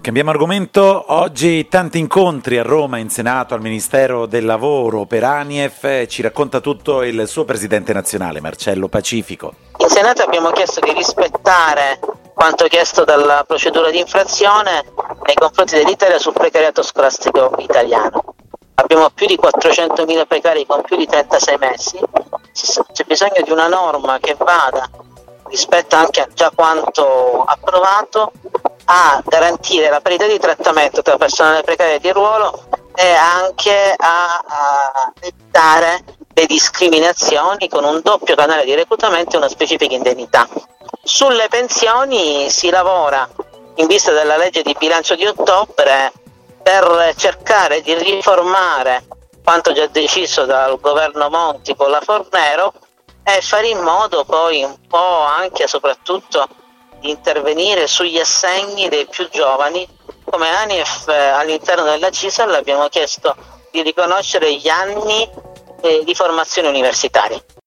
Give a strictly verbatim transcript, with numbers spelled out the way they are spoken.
Cambiamo argomento. Oggi tanti incontri a Roma, in Senato, al Ministero del Lavoro per ANIEF. Ci racconta tutto il suo presidente nazionale, Marcello Pacifico. In Senato abbiamo chiesto di rispettare quanto chiesto dalla procedura di infrazione nei confronti dell'Italia sul precariato scolastico italiano. Abbiamo più di quattrocentomila precari con più di trentasei mesi. C'è bisogno di una norma che vada, rispetto anche a già quanto approvato, a garantire la parità di trattamento tra personale precario di ruolo e anche a, a evitare le discriminazioni con un doppio canale di reclutamento e una specifica indennità. Sulle pensioni si lavora in vista della legge di bilancio di ottobre per cercare di riformare quanto già deciso dal governo Monti con la Fornero e fare in modo poi un po' anche e soprattutto di intervenire sugli assegni dei più giovani. Come ANIEF all'interno della C I S A L abbiamo chiesto di riconoscere gli anni eh, di formazione universitaria.